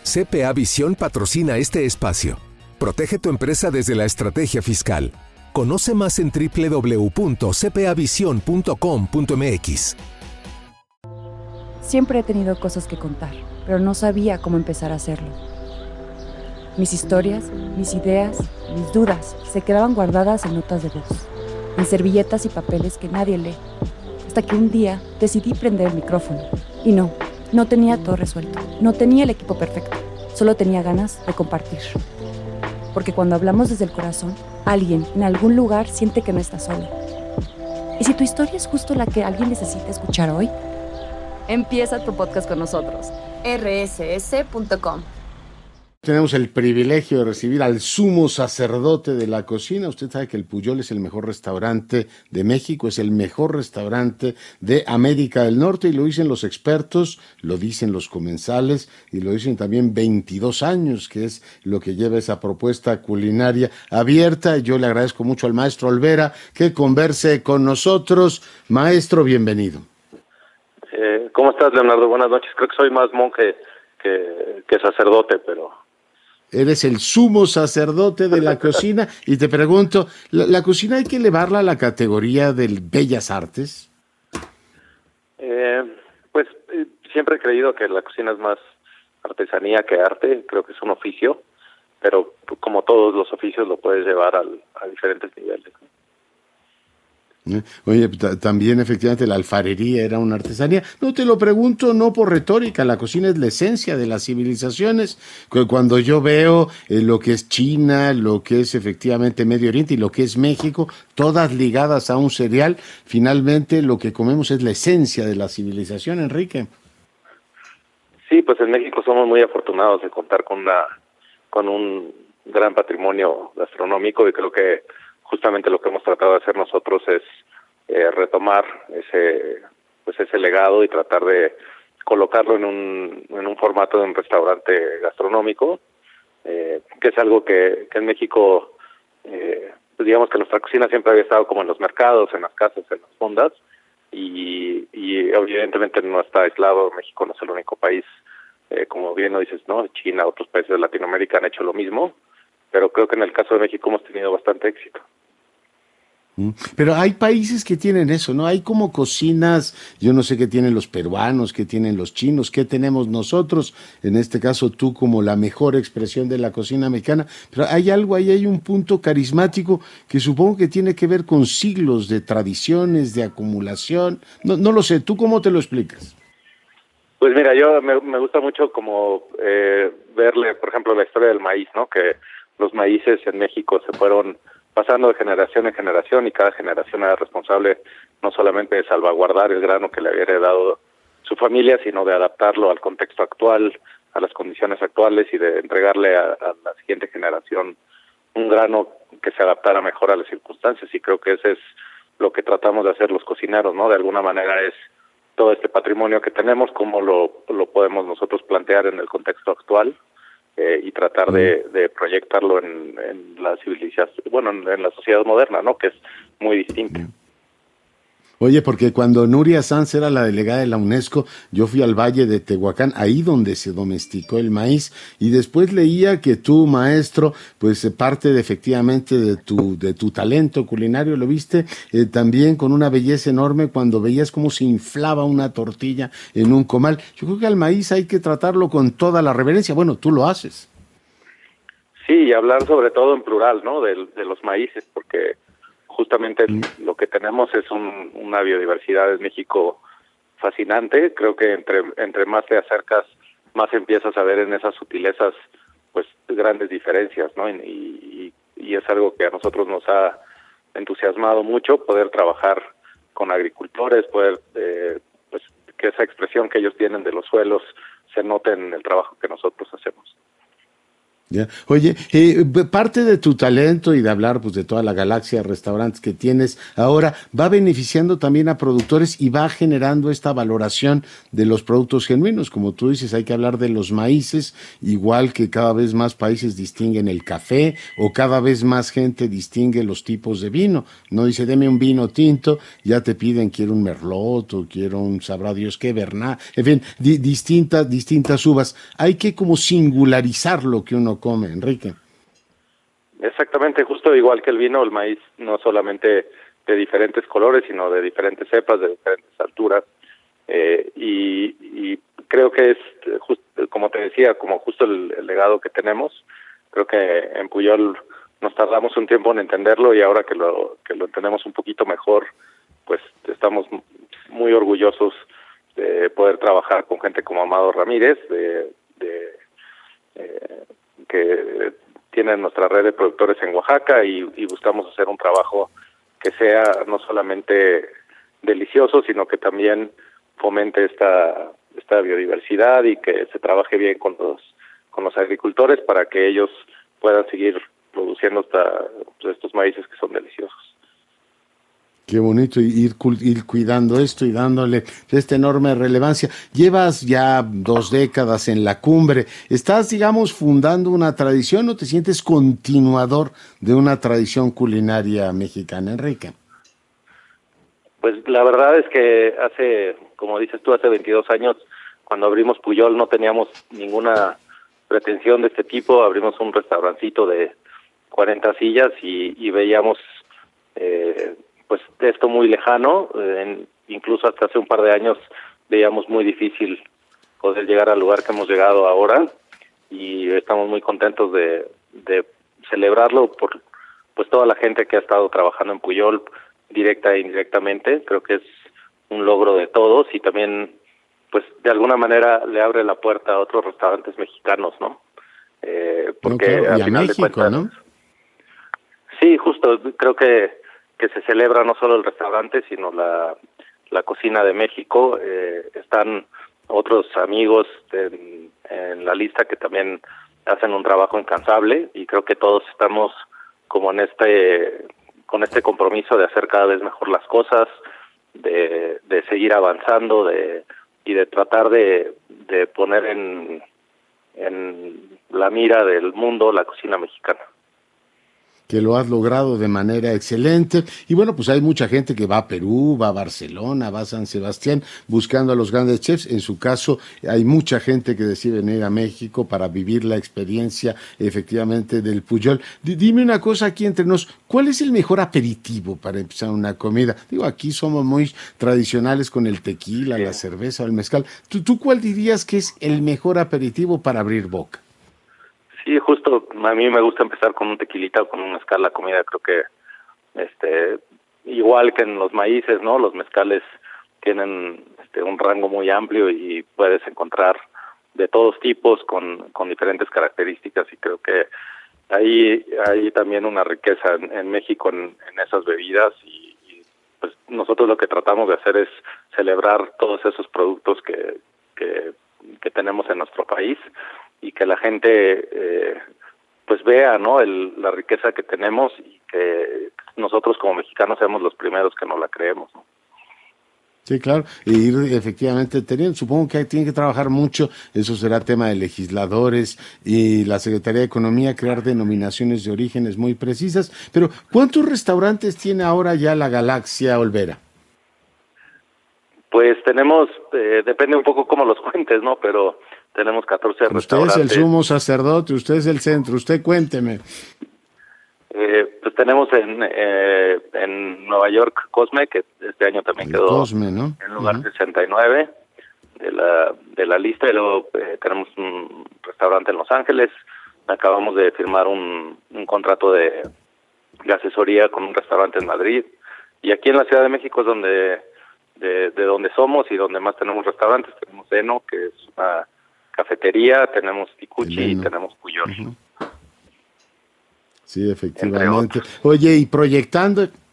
CPA Visión patrocina este espacio. Protege tu empresa desde la estrategia fiscal. Conoce más en www.cpavision.com.mx. Siempre he tenido cosas que contar, pero no sabía cómo empezar a hacerlo. Mis historias, mis ideas, mis dudas se quedaban guardadas en notas de voz, en servilletas y papeles que nadie lee. Hasta que un día decidí prender el micrófono. Y no tenía todo resuelto, no tenía el equipo perfecto, solo tenía ganas de compartir. Porque cuando hablamos desde el corazón, alguien en algún lugar siente que no está solo. ¿Y si tu historia es justo la que alguien necesita escuchar hoy? Empieza tu podcast con nosotros. rss.com. Tenemos el privilegio de recibir al sumo sacerdote de la cocina. Usted sabe que el Pujol es el mejor restaurante de México, es el mejor restaurante de América del Norte, y lo dicen los expertos, lo dicen los comensales y lo dicen también 22 años, que es lo que lleva esa propuesta culinaria abierta. Yo le agradezco mucho al maestro Olvera que converse con nosotros. Maestro, bienvenido. ¿Cómo estás, Leonardo? Buenas noches. Creo que soy más monje que sacerdote, pero... Eres el sumo sacerdote de la cocina y te pregunto, ¿la cocina hay que elevarla a la categoría de bellas artes? Siempre he creído que la cocina es más artesanía que arte. Creo que es un oficio, pero como todos los oficios lo puedes llevar a diferentes niveles, ¿no? Oye, también efectivamente la alfarería era una artesanía. No te lo pregunto, no por retórica, la cocina es la esencia de las civilizaciones. Cuando yo veo lo que es China, lo que es efectivamente Medio Oriente y lo que es México, todas ligadas a un cereal, finalmente lo que comemos es la esencia de la civilización, Enrique. Sí, pues en México somos muy afortunados de contar con un gran patrimonio gastronómico, y creo que justamente lo que hemos tratado de hacer nosotros es retomar ese legado y tratar de colocarlo en un formato de un restaurante gastronómico, que es algo que en México, pues digamos que nuestra cocina siempre había estado como en los mercados, en las casas, en las fondas, y evidentemente no está aislado. México no es el único país, como bien lo dices, ¿no? China, otros países de Latinoamérica han hecho lo mismo, pero creo que en el caso de México hemos tenido bastante éxito. Pero hay países que tienen eso, ¿no? Hay como cocinas, yo no sé qué tienen los peruanos, qué tienen los chinos, qué tenemos nosotros, en este caso tú como la mejor expresión de la cocina mexicana, pero hay algo ahí, hay un punto carismático que supongo que tiene que ver con siglos de tradiciones, de acumulación, no lo sé, ¿tú cómo te lo explicas? Pues mira, yo me gusta mucho como verle, por ejemplo, la historia del maíz, ¿no? Que los maíces en México se fueron pasando de generación en generación, y cada generación era responsable no solamente de salvaguardar el grano que le había heredado su familia, sino de adaptarlo al contexto actual, a las condiciones actuales, y de entregarle a la siguiente generación un grano que se adaptara mejor a las circunstancias. Y creo que ese es lo que tratamos de hacer los cocineros, ¿no? De alguna manera es todo este patrimonio que tenemos, cómo lo podemos nosotros plantear en el contexto actual, y tratar de proyectarlo en la civilización, bueno, en la sociedad moderna, ¿no? Que es muy distinta. Oye, porque cuando Nuria Sanz era la delegada de la UNESCO, yo fui al Valle de Tehuacán, ahí donde se domesticó el maíz, y después leía que tú, maestro, pues parte efectivamente de tu talento culinario, lo viste también con una belleza enorme cuando veías cómo se inflaba una tortilla en un comal. Yo creo que al maíz hay que tratarlo con toda la reverencia. Bueno, tú lo haces. Sí, y hablar sobre todo en plural, ¿no? De los maíces, porque justamente lo que tenemos es una biodiversidad en México fascinante. Creo que entre más te acercas, más empiezas a ver en esas sutilezas, pues, grandes diferencias, ¿no? Y es algo que a nosotros nos ha entusiasmado mucho, poder trabajar con agricultores, poder, pues, que esa expresión que ellos tienen de los suelos se note en el trabajo que nosotros hacemos. Ya. Oye, parte de tu talento y de hablar pues de toda la galaxia de restaurantes que tienes ahora va beneficiando también a productores y va generando esta valoración de los productos genuinos. Como tú dices, hay que hablar de los maíces, igual que cada vez más países distinguen el café o cada vez más gente distingue los tipos de vino. No dice, deme un vino tinto, ya te piden, quiero un merlot o quiero un sabrá Dios qué, Berná. En fin, distintas uvas. Hay que como singularizar lo que uno come, Enrique. Exactamente, justo igual que el vino, el maíz no solamente de diferentes colores, sino de diferentes cepas, de diferentes alturas. Y creo que es, como te decía, como justo el legado que tenemos. Creo que en Pujol nos tardamos un tiempo en entenderlo y ahora que lo entendemos un poquito mejor, pues estamos muy orgullosos de poder trabajar con gente como Amado Ramírez, que tiene nuestra red de productores en Oaxaca y buscamos hacer un trabajo que sea no solamente delicioso, sino que también fomente esta biodiversidad y que se trabaje bien con los agricultores para que ellos puedan seguir produciendo estos maíces que son deliciosos. Qué bonito ir cuidando esto y dándole esta enorme relevancia. Llevas ya 2 décadas en la cumbre. ¿Estás, digamos, fundando una tradición o te sientes continuador de una tradición culinaria mexicana, Enrique? Pues la verdad es que como dices tú, hace 22 años, cuando abrimos Pujol no teníamos ninguna pretensión de este tipo. Abrimos un restaurancito de 40 sillas y veíamos pues esto muy lejano, incluso hasta hace un par de años veíamos muy difícil poder llegar al lugar que hemos llegado ahora y estamos muy contentos de celebrarlo por pues toda la gente que ha estado trabajando en Pujol, directa e indirectamente. Creo que es un logro de todos y también pues de alguna manera le abre la puerta a otros restaurantes mexicanos, ¿no? Porque no, claro. al y a final México, de cuentas, ¿no? Sí, justo, creo que se celebra no solo el restaurante, sino la cocina de México. Están otros amigos en la lista que también hacen un trabajo incansable y creo que todos estamos como con este compromiso de hacer cada vez mejor las cosas, de seguir avanzando, y de tratar de poner en la mira del mundo la cocina mexicana. Que lo has logrado de manera excelente. Y bueno, pues hay mucha gente que va a Perú, va a Barcelona, va a San Sebastián, buscando a los grandes chefs. En su caso, hay mucha gente que decide venir a México para vivir la experiencia, efectivamente, del Pujol. Dime una cosa aquí entre nos, ¿cuál es el mejor aperitivo para empezar una comida? Digo, aquí somos muy tradicionales con el tequila, la cerveza o el mezcal. ¿Tú cuál dirías que es el mejor aperitivo para abrir boca? Sí, justo, a mí me gusta empezar con un tequilita o con un mezcal la comida. Creo que igual que en los maíces, ¿no? Los mezcales tienen un rango muy amplio y puedes encontrar de todos tipos con diferentes características y creo que hay también una riqueza en México en esas bebidas y pues nosotros lo que tratamos de hacer es celebrar todos esos productos que tenemos en nuestro país y que la gente pues vea, ¿no? La riqueza que tenemos y que nosotros como mexicanos seamos los primeros que no la creemos, ¿no? Sí, claro, e ir efectivamente teniendo, supongo que tienen que trabajar mucho, eso será tema de legisladores y la Secretaría de Economía, crear denominaciones de orígenes muy precisas, pero ¿cuántos restaurantes tiene ahora ya la Galaxia Olvera? Pues tenemos, depende un poco cómo los cuentes, ¿no? Pero tenemos 14 restaurantes. Usted es el sumo sacerdote, usted es el centro, usted cuénteme. Pues tenemos en Nueva York Cosme, que este año también quedó Cosme, ¿no? en lugar 69 de la lista, y luego tenemos un restaurante en Los Ángeles. Acabamos de firmar un contrato de asesoría con un restaurante en Madrid, y aquí en la Ciudad de México es de donde somos y donde más tenemos restaurantes. Tenemos Eno, que es una cafetería, tenemos Ticuchi y tenemos Pujol. Sí, efectivamente. Oye, y proyectando,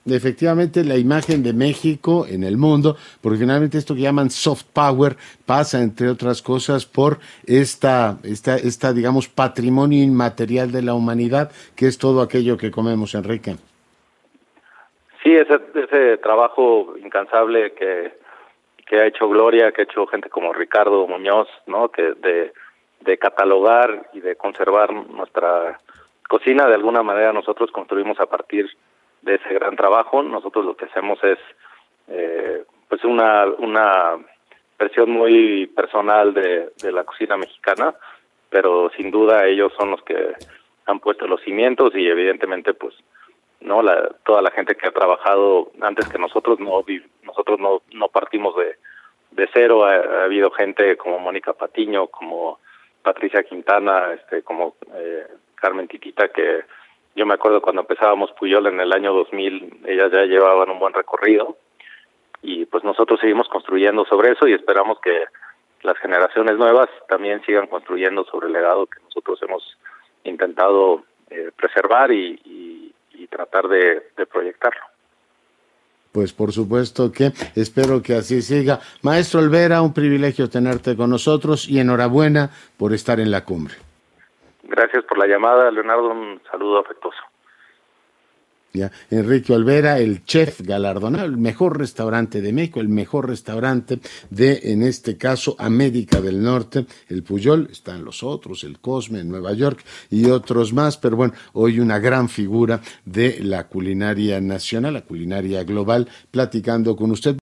efectivamente la imagen de México en el mundo, porque finalmente esto que llaman soft power pasa, entre otras cosas, por esta digamos, patrimonio inmaterial de la humanidad, que es todo aquello que comemos, Enrique. Sí, ese trabajo incansable que ha hecho Gloria, que ha hecho gente como Ricardo Muñoz, ¿no? Que de catalogar y de conservar nuestra cocina, de alguna manera nosotros construimos a partir de ese gran trabajo. Nosotros lo que hacemos es pues una versión muy personal de la cocina mexicana, pero sin duda ellos son los que han puesto los cimientos y evidentemente pues no toda la gente que ha trabajado antes que nosotros no partimos de cero. Ha habido gente como Mónica Patiño, como Patricia Quintana, como Carmen Titita, que yo me acuerdo cuando empezábamos Pujol en el año 2000, ellas ya llevaban un buen recorrido y pues nosotros seguimos construyendo sobre eso y esperamos que las generaciones nuevas también sigan construyendo sobre el legado que nosotros hemos intentado preservar y tratar de proyectarlo. Pues por supuesto que espero que así siga. Maestro Olvera, un privilegio tenerte con nosotros y enhorabuena por estar en la cumbre. Gracias por la llamada, Leonardo, un saludo afectuoso. Ya, Enrique Olvera, el chef galardonado, el mejor restaurante de México, el mejor restaurante de, en este caso, América del Norte, el Pujol. Están los otros, el Cosme en Nueva York y otros más, pero bueno, hoy una gran figura de la culinaria nacional, la culinaria global, platicando con usted.